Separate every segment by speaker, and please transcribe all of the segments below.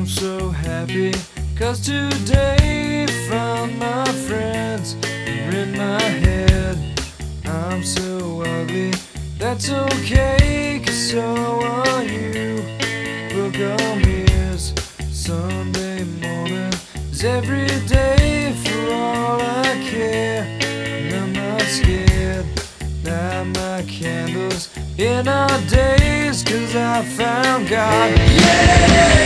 Speaker 1: I'm so happy, 'cause today found my friends are in my head. I'm so ugly, that's okay, 'cause so are you. Book on me is Sunday morning is every day for all I care. And I'm not scared, light my candles in our days, 'cause I found God. Yeah!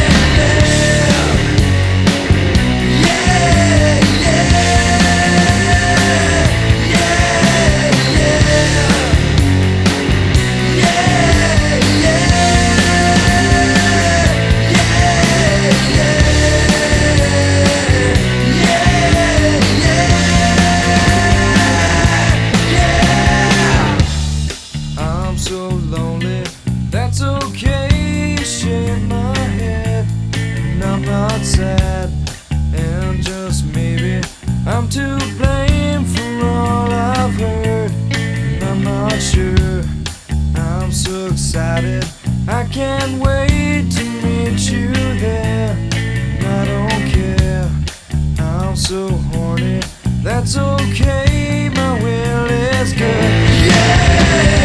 Speaker 1: So lonely, that's okay, shake my head, and I'm not sad, and just maybe I'm to blame for all I've heard, and I'm not sure. I'm so excited, I can't wait to meet you there, and I don't care, I'm so horny, that's okay, my will is good. Yeah!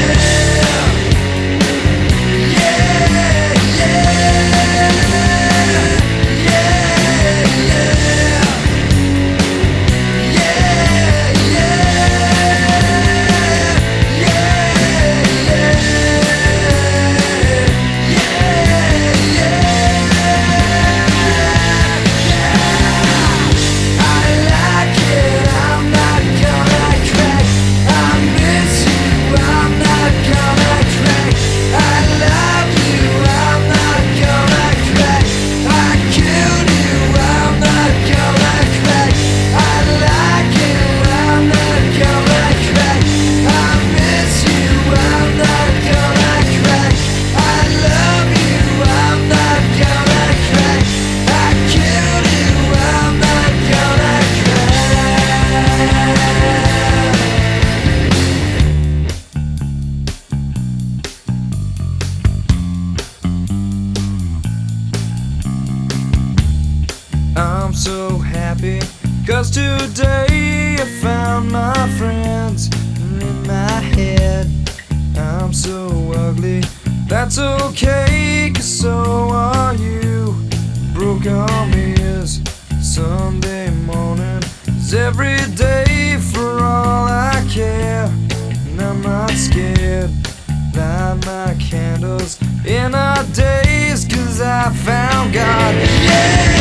Speaker 1: I'm so happy, 'cause today I found my friends in my head. I'm so ugly, that's okay, 'cause so are you. Broke on me is Sunday morning is every day for all I care. And I'm not scared, light my candles in our days, 'cause I found God. Yeah!